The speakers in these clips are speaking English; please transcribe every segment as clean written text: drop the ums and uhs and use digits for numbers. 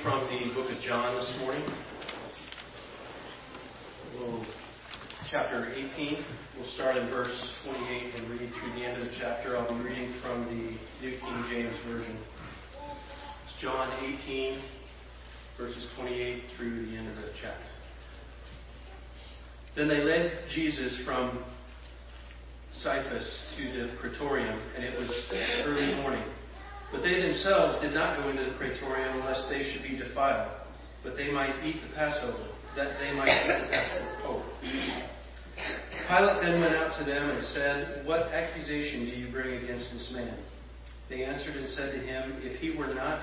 from the book of John this morning. Chapter 18. We'll start in verse 28 and read through the end of the chapter. I'll be reading from the New King James Version. It's John 18, verses 28 through the end of the chapter. Then they led Jesus from Caiaphas to the praetorium, and it was early morning. But they themselves did not go into the praetorium lest they should be defiled, but they might eat the Passover, that they might eat the Passover. Pilate then went out to them and said, "What accusation do you bring against this man?" They answered and said to him, If he were not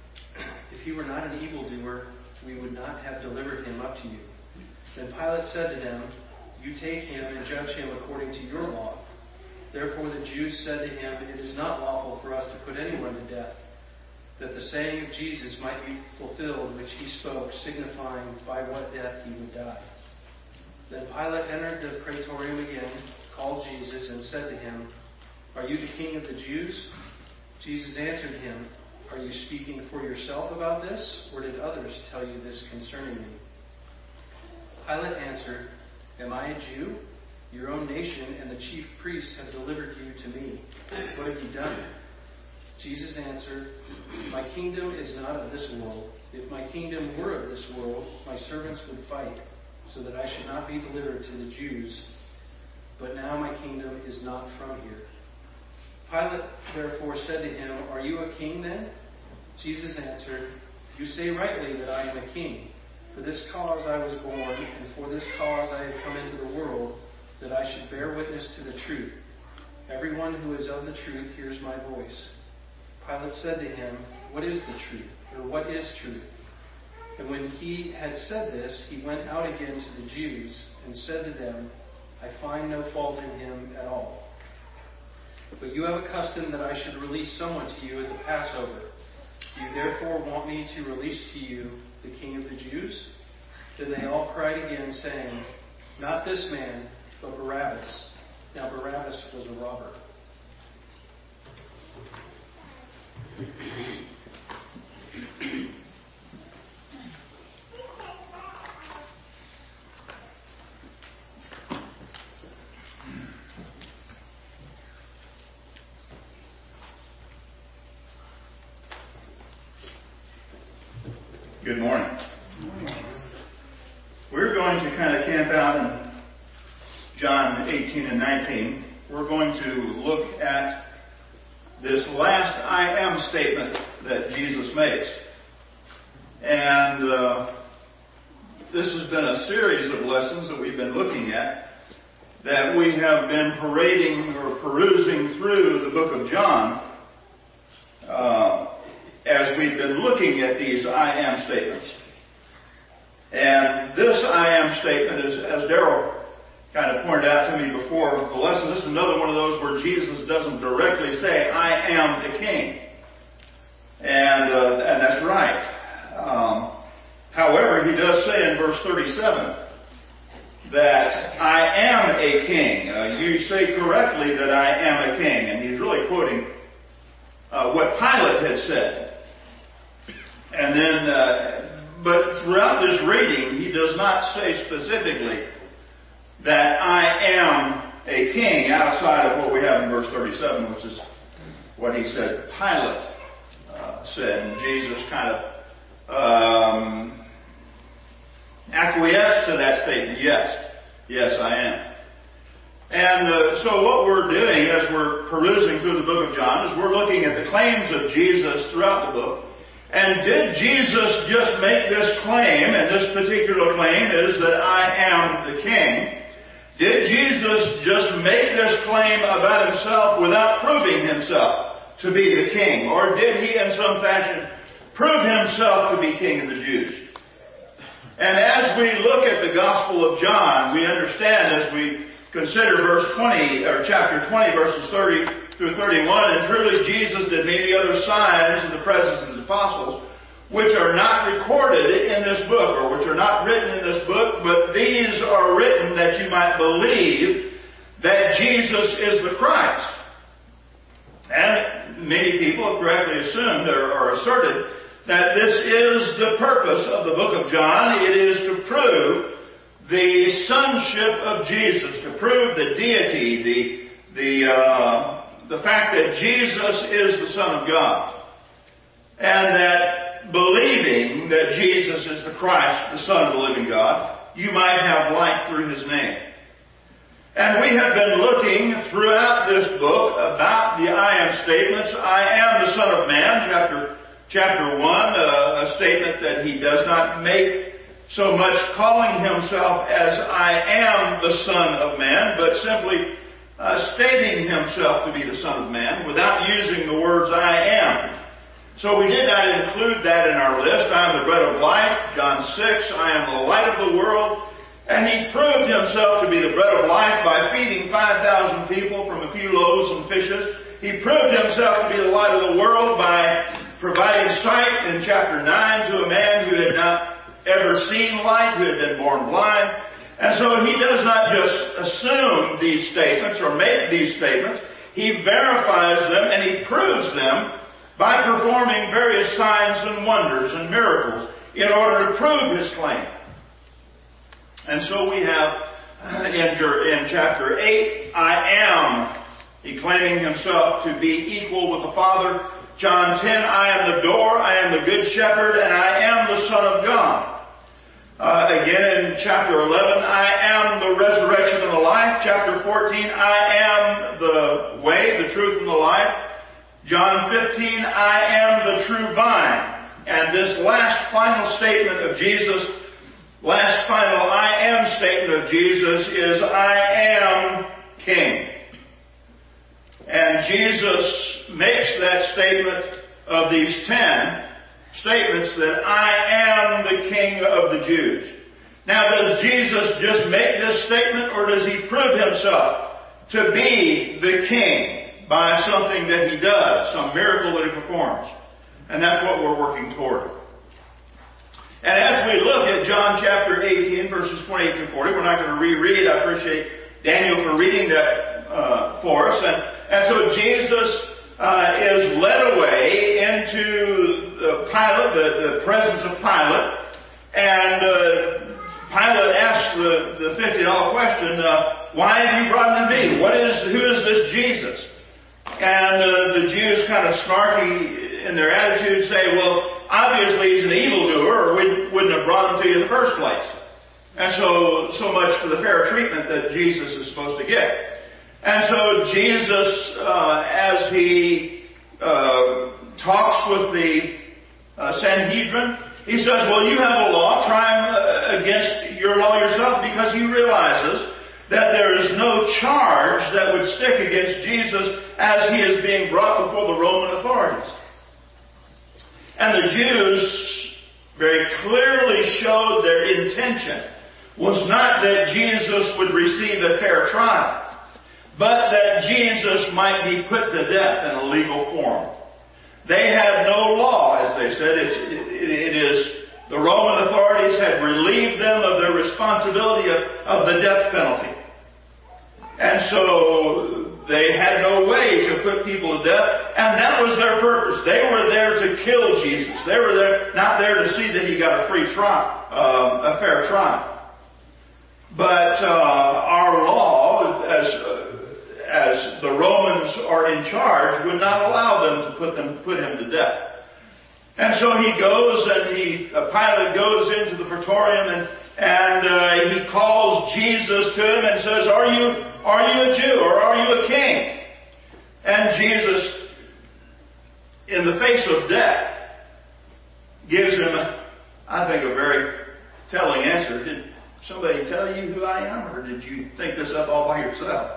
an evildoer, we would not have delivered him up to you." Then Pilate said to them, "You take him and judge him according to your law." Therefore the Jews said to him, "It is not lawful for us to put anyone to death," that the saying of Jesus might be fulfilled, which he spoke, signifying by what death he would die. Then Pilate entered the praetorium again, called Jesus, and said to him, "Are you the king of the Jews?" Jesus answered him, "Are you speaking for yourself about this, or did others tell you this concerning me?" Pilate answered, "Am I a Jew? Your own nation and the chief priests have delivered you to me. What have you done?" Jesus answered, "My kingdom is not of this world. If my kingdom were of this world, my servants would fight, so that I should not be delivered to the Jews. But now my kingdom is not from here." Pilate therefore said to him, "Are you a king then?" Jesus answered, "You say rightly that I am a king. For this cause I was born, and for this cause I have come into the world, that I should bear witness to the truth. Everyone who is of the truth hears my voice." Pilate said to him, "What is the truth? Or what is truth?" And when he had said this, he went out again to the Jews and said to them, "I find no fault in him at all. But you have a custom that I should release someone to you at the Passover. Do you therefore want me to release to you the King of the Jews?" Then they all cried again, saying, "Not this man, but Barabbas." Now Barabbas was a robber. Good morning. We're going to kind of camp out in John 18 and 19. We're going to look at this last I am statement that Jesus makes. And this has been a series of lessons that we've been looking at, that we have been parading or perusing through the book of John as we've been looking at these I am statements. And this I am statement is, as Daryl kind of pointed out to me before the lesson, this is another one of those where Jesus doesn't directly say, "I am the king." And that's right. However, he does say in verse 37 that I am a king. You say correctly that I am a king. And he's really quoting what Pilate had said. And then, but throughout this reading, he does not say specifically that I am a king outside of what we have in verse 37, which is what he said Pilate said. And Jesus kind of acquiesced to that statement. Yes, I am. And so what we're doing as we're perusing through the book of John is we're looking at the claims of Jesus throughout the book. And did Jesus just make this claim, and this particular claim is that I am the king? Did Jesus just make this claim about himself without proving himself to be the king? Or did he in some fashion prove himself to be king of the Jews? And as we look at the Gospel of John, we understand as we consider verse 20, or chapter 20, verses 30 through 31, and truly Jesus did many other signs in the presence of his apostles, which are not recorded in this book, or which are not written in this book, but these are written that you might believe that Jesus is the Christ. And many people have correctly assumed or asserted that this is the purpose of the book of John. It is to prove the sonship of Jesus, to prove the deity, the fact that Jesus is the Son of God. And that believing that Jesus is the Christ, the Son of the living God, you might have life through His name. And we have been looking throughout this book about the I am statements. I am the Son of Man, chapter 1, a statement that He does not make so much calling Himself as I am the Son of Man, but simply stating Himself to be the Son of Man without using the words I am. So we did not include that in our list. I am the bread of life, John 6. I am the light of the world. And He proved Himself to be the bread of life by feeding 5,000 people from a few loaves and fishes. He proved Himself to be the light of the world by providing sight in chapter 9 to a man who had not ever seen light, who had been born blind. And so He does not just assume these statements or make these statements. He verifies them and He proves them by performing various signs and wonders and miracles in order to prove His claim. And so we have in chapter 8, I am, He claiming Himself to be equal with the Father. John 10, I am the door, I am the good shepherd, and I am the Son of God. Again in chapter 11, I am the resurrection and the life. Chapter 14, I am the way, the truth, and the life. John 15, I am the true vine. And this last final statement of Jesus, last final I am statement of Jesus is I am King. And Jesus makes that statement of these 10 statements that I am the King of the Jews. Now, does Jesus just make this statement, or does He prove Himself to be the King by something that He does, some miracle that He performs? And that's what we're working toward. And as we look at John chapter 18, verses 28 to 40, we're not going to reread. I appreciate Daniel for reading that for us. And so Jesus is led away into Pilate, the presence of Pilate. And Pilate asks the $50 question, why have you brought him to me? Who is this Jesus? And the Jews, kind of snarky in their attitude, say, well, obviously he's an evildoer, or we wouldn't have brought him to you in the first place. And so much for the fair treatment that Jesus is supposed to get. And so Jesus, as He talks with the Sanhedrin, He says, well, you have a law, try him against your law yourself, because He realizes that there is no charge that would stick against Jesus as He is being brought before the Roman authorities. And the Jews very clearly showed their intention was not that Jesus would receive a fair trial, but that Jesus might be put to death in a legal form. They had no law, as they said. It is the Roman authorities had relieved them of their responsibility of the death penalty. And so they had no way to put people to death, and that was their purpose. They were there to kill Jesus. They were not there to see that He got a free trial, a fair trial. But our law, as the Romans are in charge, would not allow them to put Him to death. And so he goes, and Pilate goes into the praetorium, and he calls Jesus to him and says, Are you a Jew, or are you a king? And Jesus, in the face of death, gives him, I think, a very telling answer. Did somebody tell you who I am, or did you think this up all by yourself?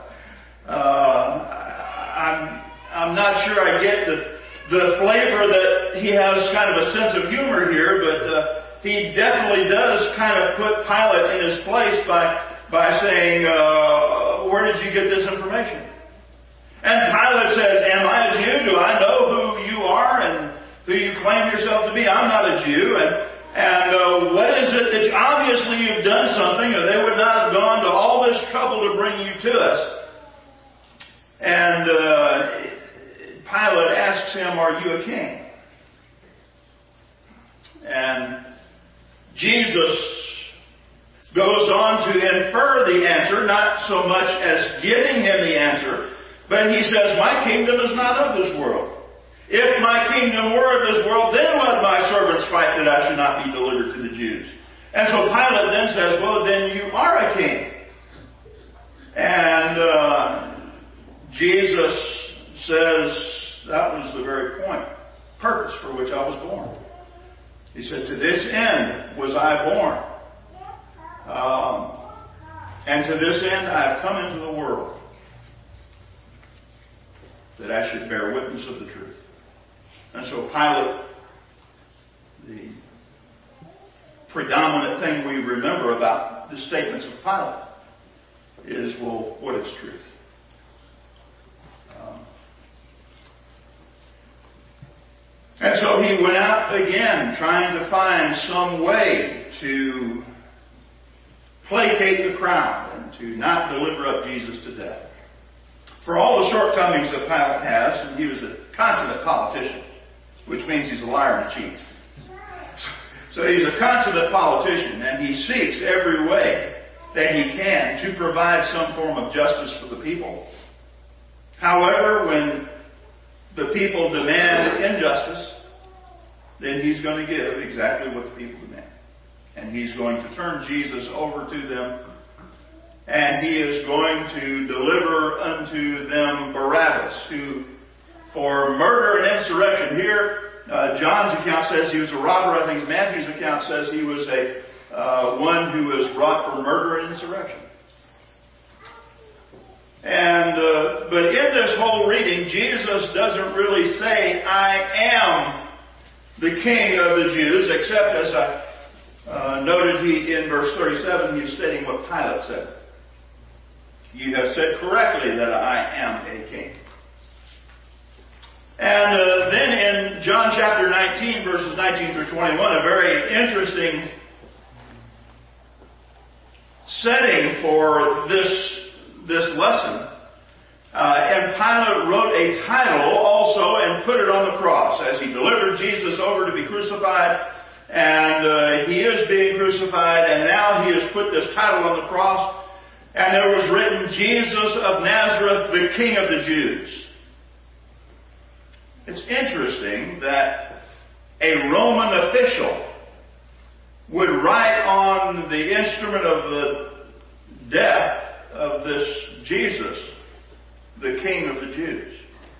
I'm not sure I get the flavor that he has kind of a sense of humor here, but he definitely does kind of put Pilate in his place by saying, where did you get this information? And Pilate says, am I a Jew? Do I know who you are and who you claim yourself to be? I'm not a Jew. And what is it that obviously you've done something, or they would not have gone to all this trouble to bring you to us. And Pilate asks him, are you a king? And Jesus goes on to infer the answer, not so much as giving him the answer, but he says, my kingdom is not of this world. If my kingdom were of this world, then let my servants fight that I should not be delivered to the Jews. And so Pilate then says, well, then you are a king. And Jesus says, that was the very purpose for which I was born. He said, to this end was I born. And to this end I have come into the world, that I should bear witness of the truth. And so Pilate, the predominant thing we remember about the statements of Pilate is, well, what is truth? And so he went out again trying to find some way to placate the crowd and to not deliver up Jesus to death. For all the shortcomings that Pilate has, and he was a consummate politician, which means he's a liar and a cheat. So he's a consummate politician, and he seeks every way that he can to provide some form of justice for the people. However, when the people demand injustice, then he's going to give exactly what the people demand. And he's going to turn Jesus over to them, and he is going to deliver unto them Barabbas, who, for murder and insurrection, here John's account says he was a robber. I think Matthew's account says he was one who was brought for murder and insurrection. And but in this whole reading, Jesus doesn't really say, I am the King of the Jews, except as I noted in verse 37, he's stating what Pilate said. You have said correctly that I am a king. And then in John chapter 19, verses 19 through 21, a very interesting setting for this lesson. And Pilate wrote a title also and put it on the cross as he delivered Jesus over to be crucified. And he is being crucified, and now he has put this title on the cross. And there was written, Jesus of Nazareth, the King of the Jews. It's interesting that a Roman official would write on the instrument of the death of this Jesus, the King of the Jews.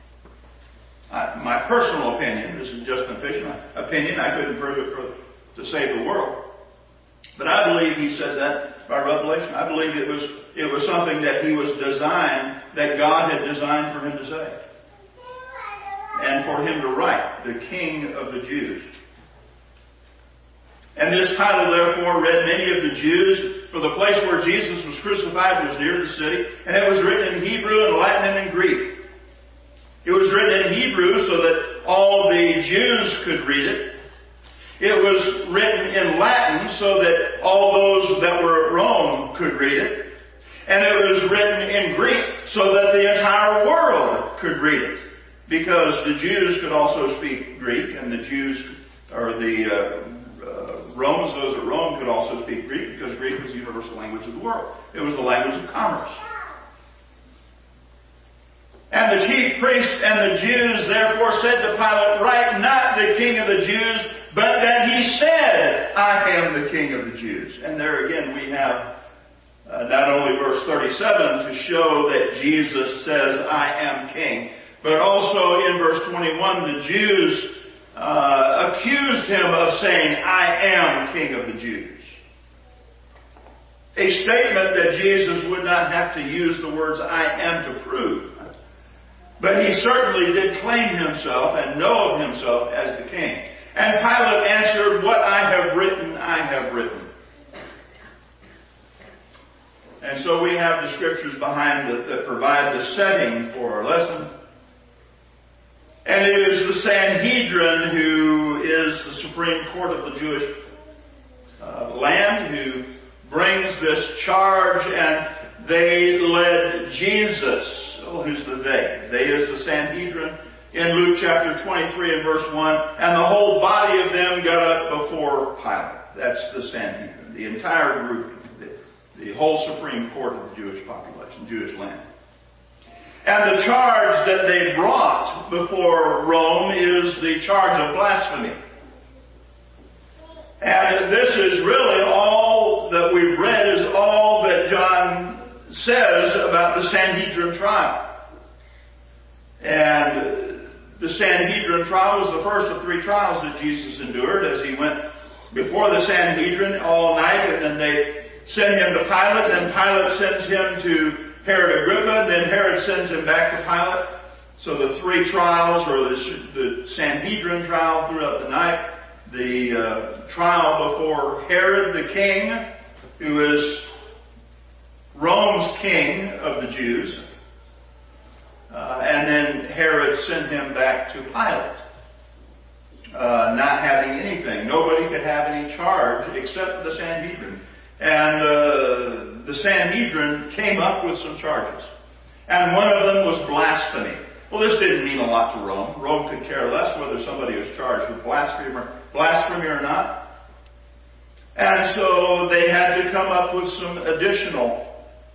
My personal opinion, this is just an opinion, I couldn't prove it to save the world. But I believe he said that by revelation. I believe it was something that he was designed, that God had designed for him to say. And for him to write, the King of the Jews. And this title, therefore, read many of the Jews, for the place where Jesus was crucified was near the city, and it was written in Hebrew and Latin and in Greek. It was written in Hebrew so that all the Jews could read it. It was written in Latin so that all those that were at Rome could read it. And it was written in Greek so that the entire world could read it. Because the Jews could also speak Greek, and the Jews, or the Romans, those at Rome, could also speak Greek, because Greek was the universal language of the world. It was the language of commerce. And the chief priests and the Jews therefore said to Pilate, write not the King of the Jews, but that he said, I am the King of the Jews. And there again we have not only verse 37 to show that Jesus says, I am King, but also in verse 21, the Jews accused him of saying, I am King of the Jews. A statement that Jesus would not have to use the words I am to prove. But he certainly did claim himself and know of himself as the king. And Pilate answered, what I have written, I have written. And so we have the scriptures behind that provide the setting for our lesson. And it is the Sanhedrin who is the supreme court of the Jewish land who brings this charge, and they led Jesus. Oh, who's the they? They is the Sanhedrin in Luke chapter 23 and verse 1, and the whole body of them got up before Pilate. That's the Sanhedrin, the entire group, the whole Supreme Court of the Jewish population, Jewish land. And the charge that they brought before Rome is the charge of blasphemy. And this is really all that we've read, is all that John says about the Sanhedrin trial. And the Sanhedrin trial was the first of 3 trials that Jesus endured as he went before the Sanhedrin all night, and then they send him to Pilate, and then Pilate sends him to Herod Agrippa, and then Herod sends him back to Pilate. So the 3 trials, or the Sanhedrin trial throughout the night, the trial before Herod the king, who is Rome's king of the Jews, and then Herod sent him back to Pilate, not having anything. Nobody could have any charge except the Sanhedrin. And the Sanhedrin came up with some charges. And one of them was blasphemy. Well, this didn't mean a lot to Rome. Rome could care less whether somebody was charged with blasphemy or not. And so they had to come up with some additional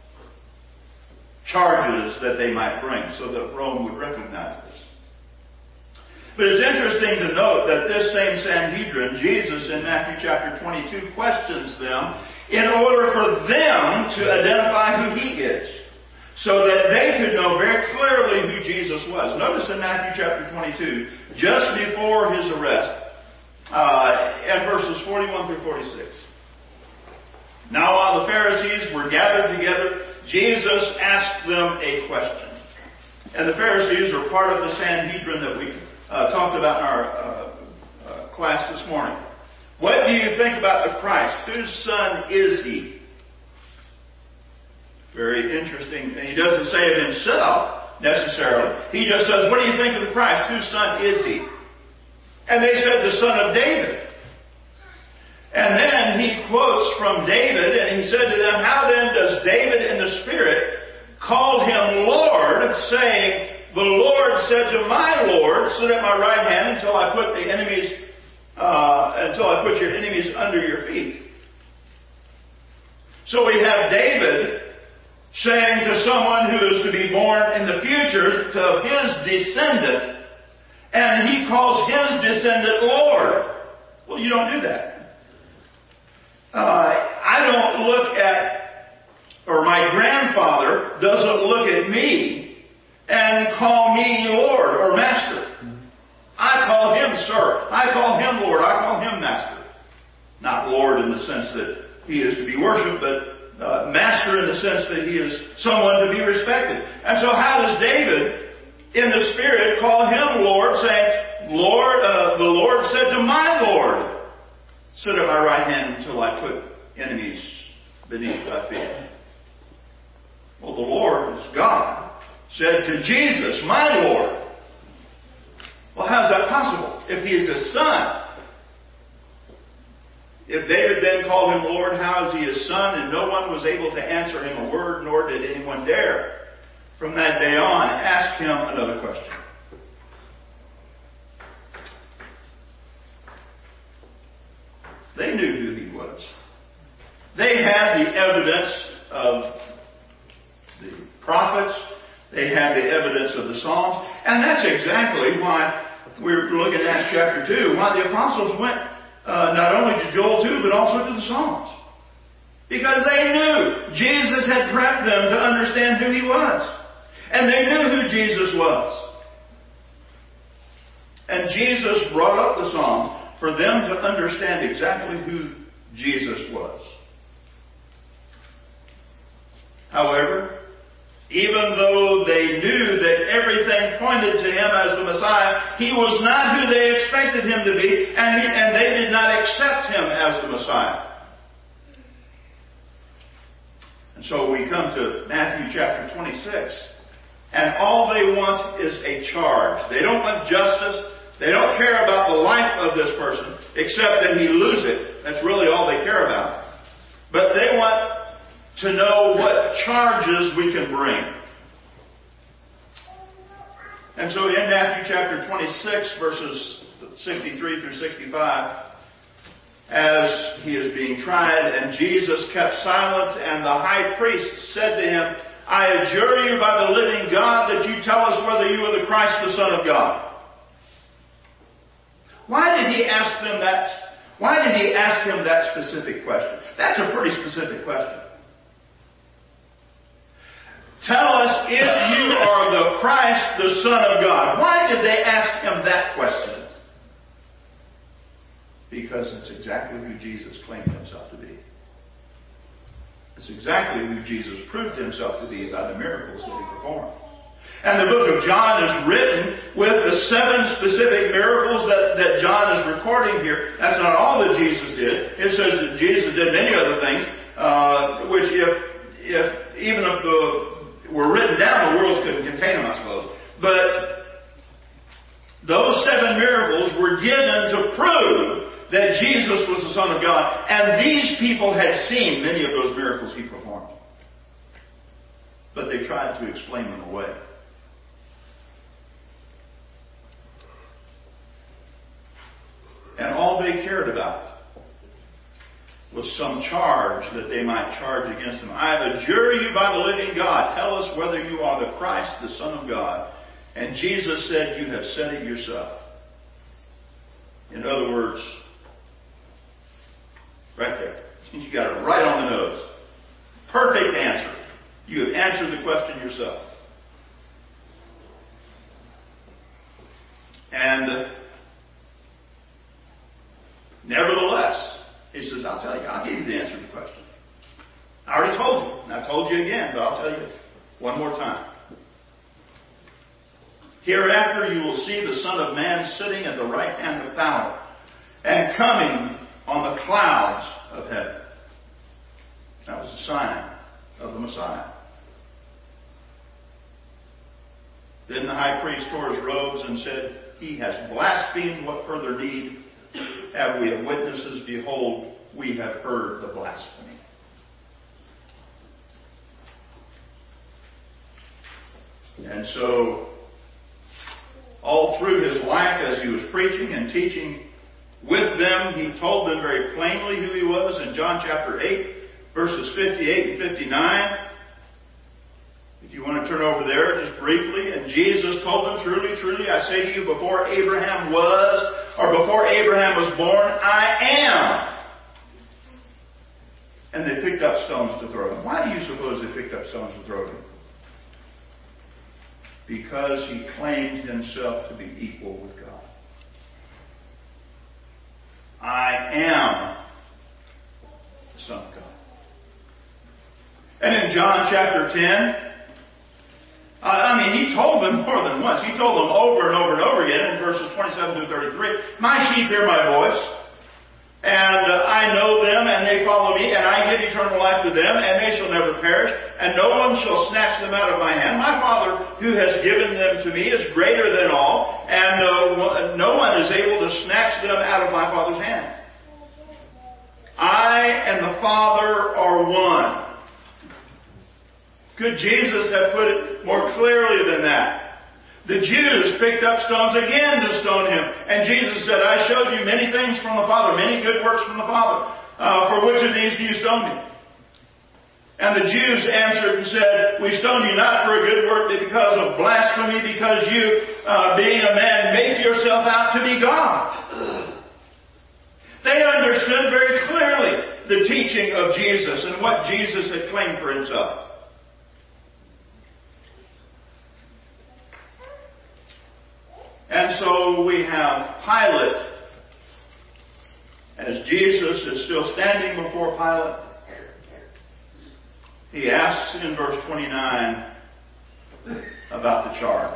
charges that they might bring so that Rome would recognize this. But it's interesting to note that this same Sanhedrin, Jesus in Matthew chapter 22 questions them in order for them to identify who He is, so that they could know very clearly who Jesus was. Notice in Matthew chapter 22, just before His arrest, at verses 41 through 46. Now while the Pharisees were gathered together, Jesus asked them a question. And the Pharisees are part of the Sanhedrin that we talked about in our class this morning. What do you think about the Christ? Whose son is He? Very interesting. He doesn't say of Himself necessarily. He just says, what do you think of the Christ? Whose son is He? And they said, the son of David. And then he quotes from David, and he said to them, how then does David in the Spirit call Him Lord, saying, the Lord said to my Lord, sit at my right hand until I put your enemies under your feet. So we have David saying to someone who is to be born in the future, to his descendant, and he calls his descendant Lord. Well, you don't do that. I don't look at, or my grandfather doesn't look at me and call me Lord or Master. I call him Sir. I call him Lord. I call him Master. Not Lord in the sense that he is to be worshipped, but Master in the sense that he is someone to be respected. And so how does David in the Spirit call him Lord, saying, Lord, the Lord said to my Lord, sit at my right hand until I put enemies beneath thy feet. Well, the Lord is God, said to Jesus, my Lord. Well, how is that possible? If He is His Son. If David then called Him Lord, how is He His Son? And no one was able to answer Him a word, nor did anyone dare from that day on ask Him another question. They knew who He was. They had the evidence of the prophets. They had the evidence of the Psalms. And that's exactly why we're looking at Acts chapter 2, why the apostles went not only to Joel 2, but also to the Psalms. Because they knew Jesus had prepped them to understand who He was. And they knew who Jesus was. And Jesus brought up the Psalms for them to understand exactly who Jesus was. However, even though they knew that everything pointed to Him as the Messiah, He was not who they expected Him to be, and they did not accept Him as the Messiah. And so we come to Matthew chapter 26, and all they want is a charge. They don't want justice. They don't care about the life of this person, except that he lose it. That's really all they care about. But they want to know what charges we can bring. And so in Matthew chapter 26, verses 63 through 65, as he is being tried, and Jesus kept silent, and the high priest said to him, I adjure you by the living God that you tell us whether you are the Christ, the Son of God. Why did he ask them that? Why did he ask him that specific question? That's a pretty specific question. Tell us if you are the Christ, the Son of God. Why did they ask him that question? Because it's exactly who Jesus claimed himself to be. It's exactly who Jesus proved himself to be by the miracles that he performed. And the book of John is written with the 7 specific miracles that John is recording here. That's not all that Jesus did. It says that Jesus did many other things, which even if were written down, the world couldn't contain them, I suppose. But those 7 miracles were given to prove that Jesus was the Son of God. And these people had seen many of those miracles he performed. But they tried to explain them away. And all they cared about was some charge that they might charge against him. I adjure you by the living God, tell us whether you are the Christ, the Son of God. And Jesus said, you have said it yourself. In other words, right there. You got it right on the nose. Perfect answer. You have answered the question yourself. And nevertheless, he says, I'll tell you, I'll give you the answer to the question. I already told you, and I told you again, but I'll tell you one more time. Hereafter you will see the Son of Man sitting at the right hand of power and coming on the clouds of heaven. That was a sign of the Messiah. Then the high priest tore his robes and said, he has blasphemed. What further need have we of witnesses? Behold, we have heard the blasphemy. And so, all through his life, as he was preaching and teaching with them, he told them very plainly who he was in John chapter 8, verses 58 and 59. If you want to turn over there just briefly. And Jesus told them, truly, truly, I say to you, before Abraham was, or before Abraham was born, I am. And they picked up stones to throw him. Why do you suppose they picked up stones to throw him? Because he claimed himself to be equal with God. I am the Son of God. And in John chapter 10, he told them more than once. He told them over and over and over again in verses 27 through 33, my sheep hear my voice, and I know them, and they follow me, and I give eternal life to them, and they shall never perish, and no one shall snatch them out of my hand. My Father, who has given them to me, is greater than all, and no one is able to snatch them out of my Father's hand. I and the Father are one. Could Jesus have put it more clearly than that? The Jews picked up stones again to stone him. And Jesus said, I showed you many things from the Father, many good works from the Father. For which of these do you stone me? And the Jews answered and said, we stone you not for a good work, but because of blasphemy, because you, being a man, make yourself out to be God. They understood very clearly the teaching of Jesus and what Jesus had claimed for himself. And so we have Pilate, as Jesus is still standing before Pilate. He asks in verse 29 about the charge.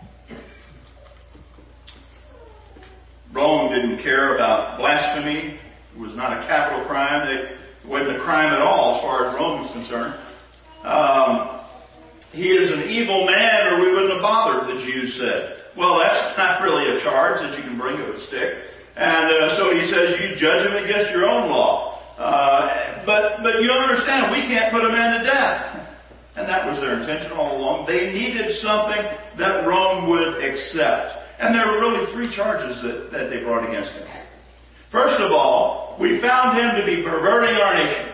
Rome didn't care about blasphemy. It was not a capital crime. It wasn't a crime at all as far as Rome was concerned. He is an evil man, or we wouldn't have bothered, the Jews said. Well, that's not really a charge that you can bring with a stick. And so he says, you judge him against your own law. But you don't understand, we can't put a man to death. And that was their intention all along. They needed something that Rome would accept. And there were really three charges that they brought against him. First of all, we found him to be perverting our nation.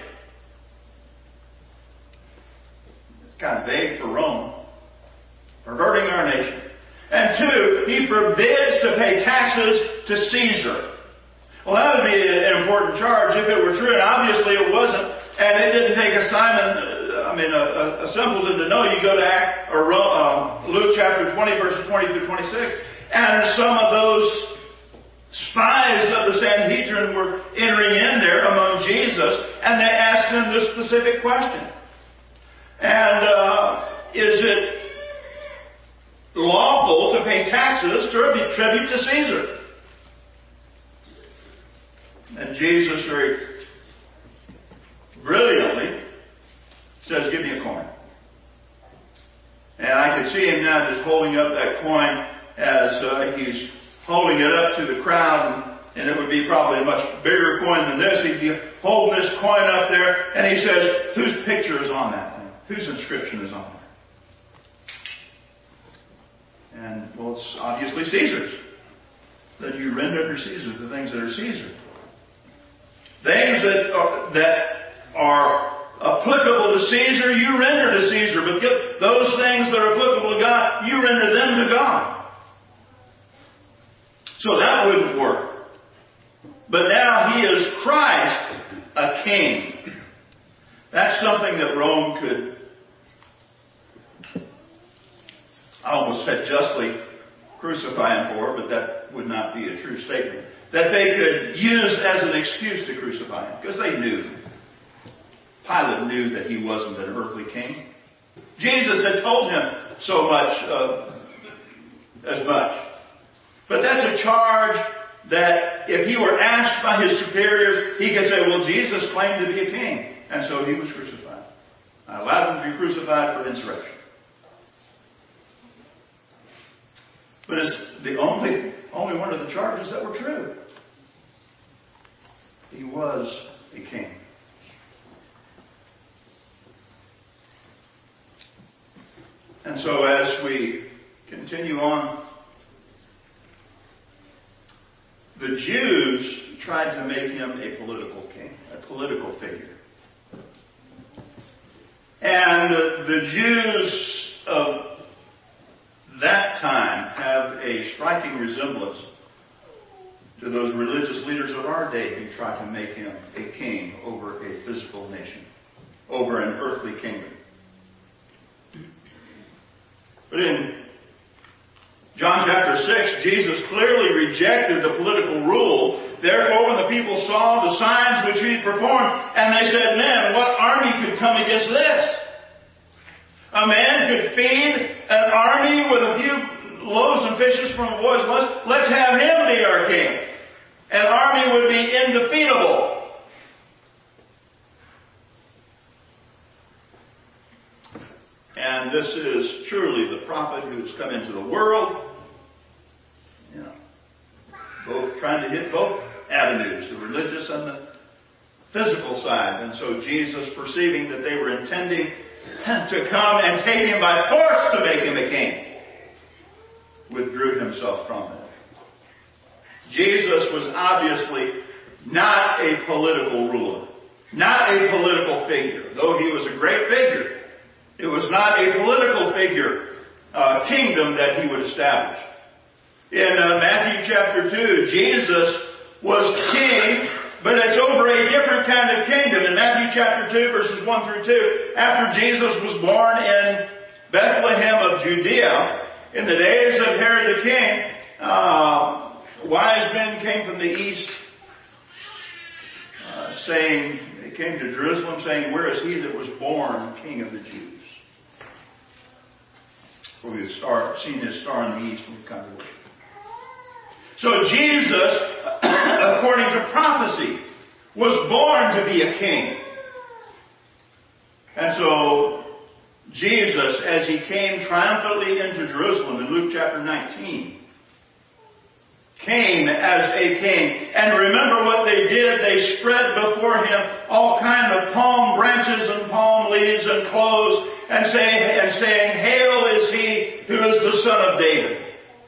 It's kind of vague for Rome. Perverting our nation. And two, he forbids to pay taxes to Caesar. Well, that would be an important charge if it were true, and obviously it wasn't. And it didn't take a simpleton to know. You go to Luke chapter 20, verses 20 through 26, and some of those spies of the Sanhedrin were entering in there among Jesus, and they asked him this specific question. And is it lawful to pay taxes, tribute to Caesar? And Jesus very brilliantly says, give me a coin. And I could see him now just holding up that coin as he's holding it up to the crowd. And it would be probably a much bigger coin than this. He'd be holding this coin up there. And he says, whose picture is on that thing? Whose inscription is on there? And, well, it's obviously Caesar's. Then you render to Caesar the things that are Caesar. Things that are applicable to Caesar, you render to Caesar. But those things that are applicable to God, you render them to God. So that wouldn't work. But now he is Christ, a king. That's something that Rome could, I almost said justly, crucify him for, but that would not be a true statement. That they could use as an excuse to crucify him. Because they knew. Pilate knew that he wasn't an earthly king. Jesus had told him so much, as much. But that's a charge that if he were asked by his superiors, he could say, well, Jesus claimed to be a king. And so he was crucified. I allowed him to be crucified for insurrection. But it's the only one of the charges that were true. He was a king. And so as we continue on, the Jews tried to make him a political king, a political figure. And the Jews of that time have a striking resemblance to those religious leaders of our day who try to make him a king over a physical nation, over an earthly kingdom. But in John chapter 6, Jesus clearly rejected the political rule. Therefore, when the people saw the signs which he performed, and they said, man, what army could come against this? A man could feed an army with a few loaves and fishes from a boy's lunch. Let's have him be our king. An army would be indefeatable. And this is truly the prophet who has come into the world. Both trying to hit both avenues, the religious and the physical side. And so Jesus, perceiving that they were intending to come and take him by force to make him a king, withdrew himself from them. Jesus was obviously not a political ruler, not a political figure. Though he was a great figure, it was not a political figure, kingdom that he would establish. In Matthew chapter 2, Jesus was king, but it's over a different kind of kingdom. In Matthew chapter 2, verses 1 through 2, after Jesus was born in Bethlehem of Judea, in the days of Herod the king, wise men came from the east, they came to Jerusalem saying, where is he that was born King of the Jews? For we've seen his star in the east and we've come to worship. So Jesus, according to prophecy, was born to be a king. And so Jesus, as he came triumphantly into Jerusalem in Luke chapter 19, came as a king. And remember what they did. They spread before him all kind of palm branches and palm leaves and clothes and saying, "Hail is he who is the Son of David."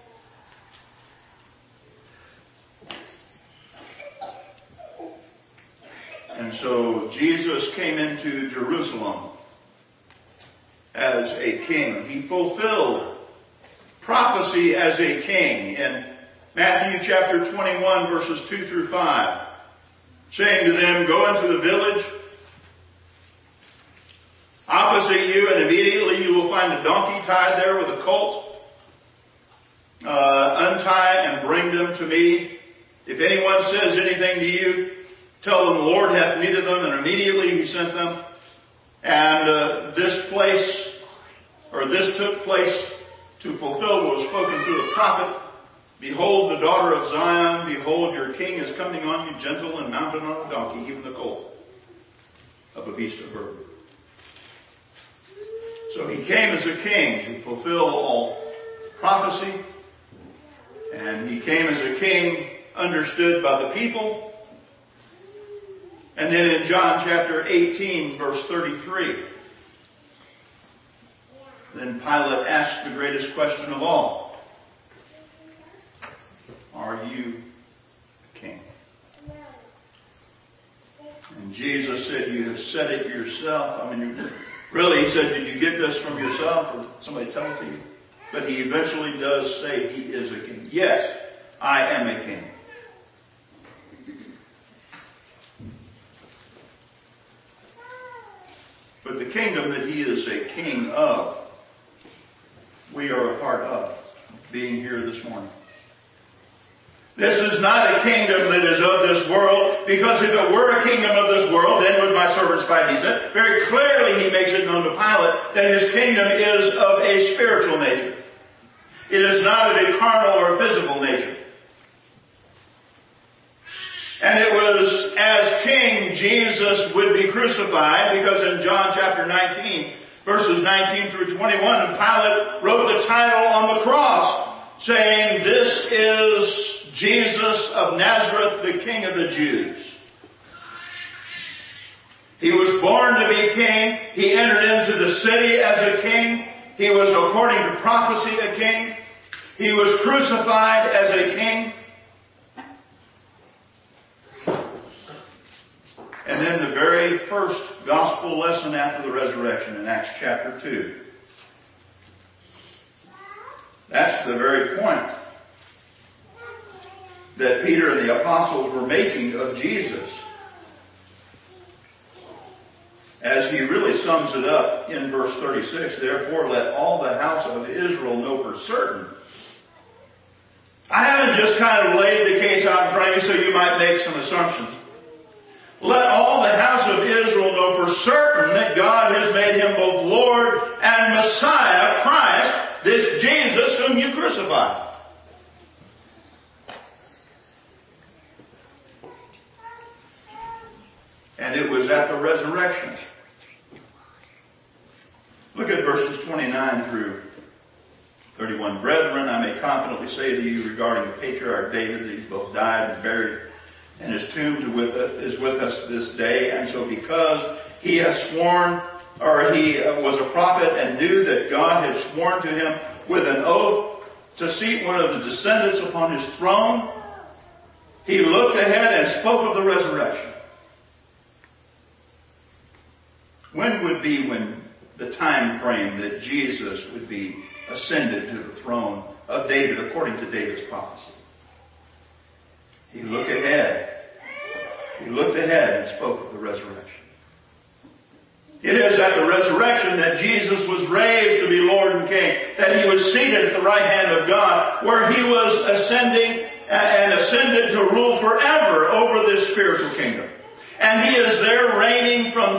And so Jesus came into Jerusalem as a king. He fulfilled prophecy as a king in Matthew chapter 21, verses 2 through 5, saying to them, "Go into the village opposite you, and immediately you will find a donkey tied there with a colt. Untie and bring them to me. If anyone says anything to you, tell them the Lord hath need of them." And immediately he sent them. And this took place to fulfill what was spoken through the prophet. "Behold, the daughter of Zion, behold, your king is coming on you, gentle and mounted on a donkey, even the colt of a beast of burden." So he came as a king to fulfill all prophecy. And he came as a king understood by the people. And then in John chapter 18, verse 33, then Pilate asked the greatest question of all: "Are you king?" And Jesus said, "You have said it yourself." Really, he said, "Did you get this from yourself or somebody tell it to you?" But he eventually does say he is a king. Yes, I am a king. But the kingdom that he is a king of, we are a part of, being here this morning. This is not a kingdom that is of this world, because if it were a kingdom of this world, then would my servants fight, he said. Very clearly he makes it known to Pilate that his kingdom is of a spiritual nature. It is not of a carnal or physical nature. And it was as king Jesus would be crucified, because in John chapter 19, verses 19 through 21, and Pilate wrote the title on the cross, saying, "This is Jesus of Nazareth, the King of the Jews." He was born to be king. He entered into the city as a king. He was, according to prophecy, a king. He was crucified as a king. And then the very first gospel lesson after the resurrection in Acts chapter 2. That's the very point that Peter and the apostles were making of Jesus. As he really sums it up in verse 36, "Therefore let all the house of Israel know for certain." I haven't just kind of laid the case out in front of you so you might make some assumptions. Let all the house of Israel know for certain that God has made him both Lord and Messiah, Christ, this Jesus whom you crucified. And it was at the resurrection. Look at verses 29 through 31. "Brethren, I may confidently say to you regarding the patriarch David that he's both died and buried, and his tomb is with us this day. And so because he has sworn, or he was a prophet and knew that God had sworn to him with an oath to seat one of the descendants upon his throne, he looked ahead and spoke of the resurrection." When would be when the time frame that Jesus would be ascended to the throne of David according to David's prophecy? He looked ahead. He looked ahead and spoke of the resurrection. It is at the resurrection that Jesus was raised to be Lord and King, that he was seated at the right hand of God, where he was ascending and ascended to rule forever over this spiritual kingdom. And he is there reigning from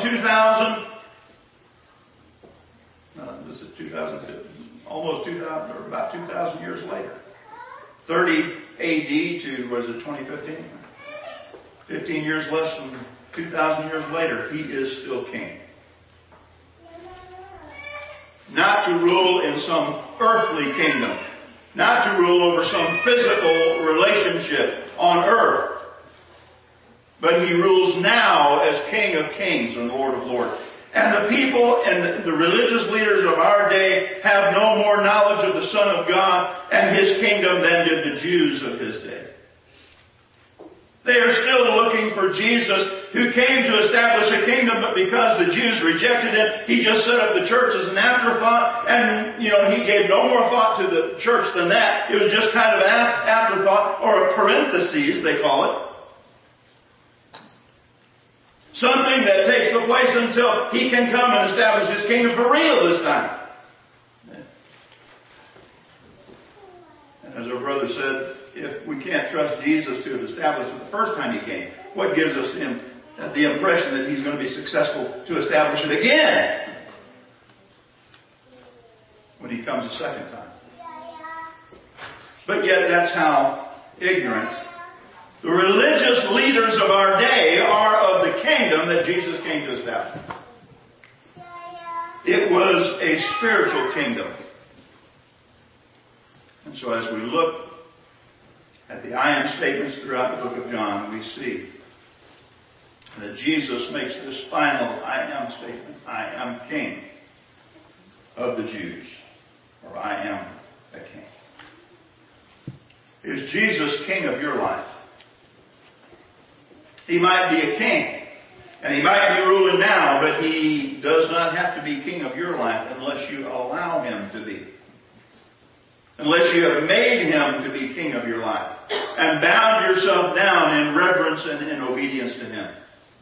almost 2,000, or about 2,000 years later. 30 AD to, 2015? 15 years less than 2,000 years later, he is still king. Not to rule in some earthly kingdom, not to rule over some physical relationship on earth. But He rules now as King of Kings and Lord of Lords. And the people and the religious leaders of our day have no more knowledge of the Son of God and His kingdom than did the Jews of His day. They are still looking for Jesus, who came to establish a kingdom, but because the Jews rejected Him, He just set up the church as an afterthought, and, He gave no more thought to the church than that. It was just kind of an afterthought, or a parenthesis, they call it. Something that takes the place until He can come and establish His kingdom for real this time. And as our brother said, if we can't trust Jesus to have established it the first time He came, what gives us the impression that He's going to be successful to establish it again when He comes a second time? But yet that's how ignorant the religious leaders of our day are of the kingdom that Jesus came to establish. It was a spiritual kingdom. And so as we look at the I am statements throughout the book of John, we see that Jesus makes this final I am statement. I am King of the Jews. Or I am a King. Is Jesus King of your life? He might be a king, and He might be ruling now, but He does not have to be king of your life unless you allow Him to be. Unless you have made Him to be king of your life and bowed yourself down in reverence and in obedience to Him.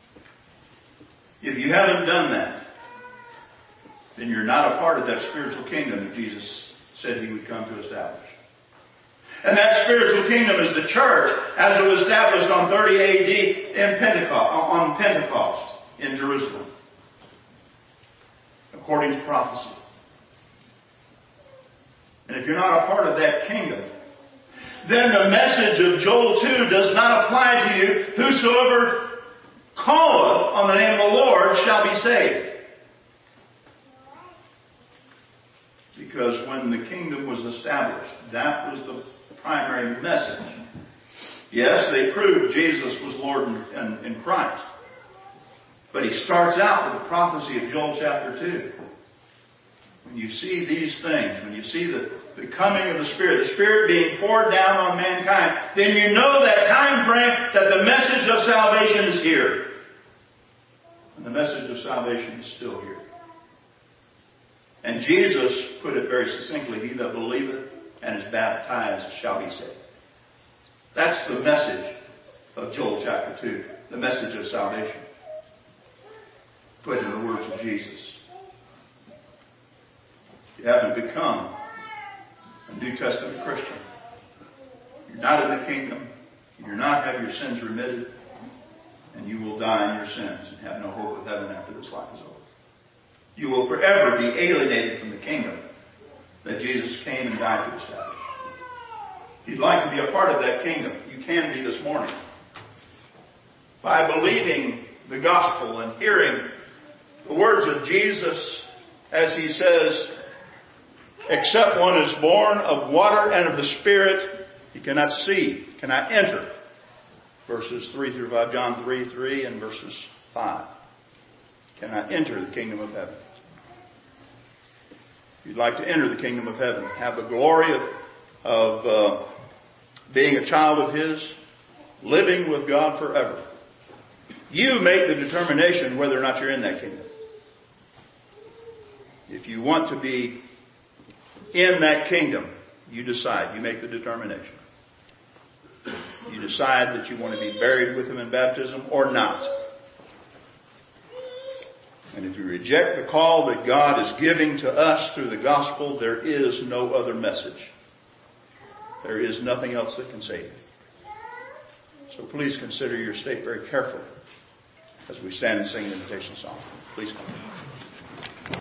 If you haven't done that, then you're not a part of that spiritual kingdom that Jesus said He would come to establish. And that spiritual kingdom is the church as it was established on 30 AD on Pentecost in Jerusalem, according to prophecy. And if you're not a part of that kingdom, then the message of Joel 2 does not apply to you. Whosoever calleth on the name of the Lord shall be saved. Because when the kingdom was established, that was the primary message. Yes, they proved Jesus was Lord in Christ. But He starts out with the prophecy of Joel chapter 2. When you see these things, when you see the coming of the Spirit being poured down on mankind, then you know that time frame that the message of salvation is here. And the message of salvation is still here. And Jesus put it very succinctly, He that believeth and is baptized shall be saved. That's the message of Joel chapter 2, the message of salvation. Put in the words of Jesus. You haven't become a New Testament Christian. You're not in the kingdom. You do not have your sins remitted. And you will die in your sins and have no hope of heaven after this life is over. You will forever be alienated from the kingdom that Jesus came and died to establish. If you'd like to be a part of that kingdom, you can be this morning. By believing the gospel and hearing the words of Jesus as He says, except one is born of water and of the Spirit, he cannot see, cannot enter. Verses 3 through 5, John 3:3 and verses 5. Cannot enter the kingdom of heaven. If you'd like to enter the kingdom of heaven, have the glory of being a child of His, living with God forever, you make the determination whether or not you're in that kingdom. If you want to be in that kingdom, you decide. You make the determination. You decide that you want to be buried with Him in baptism or not. And if you reject the call that God is giving to us through the gospel, there is no other message. There is nothing else that can save you. So please consider your state very carefully as we stand and sing an invitation song. Please come.